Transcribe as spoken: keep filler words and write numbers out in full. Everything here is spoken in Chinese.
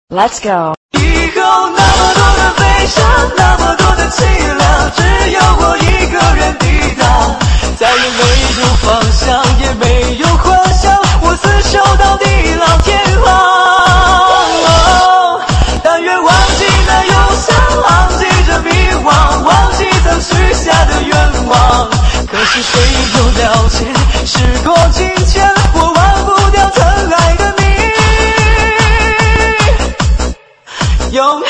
Let's go。 以后那么多的悲伤，那么多的凄凉，只有我一个人抵挡。再也没有方向，也没有幻想，我厮守到地老天荒。哦，但愿忘记那忧伤，忘记这迷惘，忘记曾许下的愿望。可是谁又了解，时过境迁，我忘不掉曾爱的你。永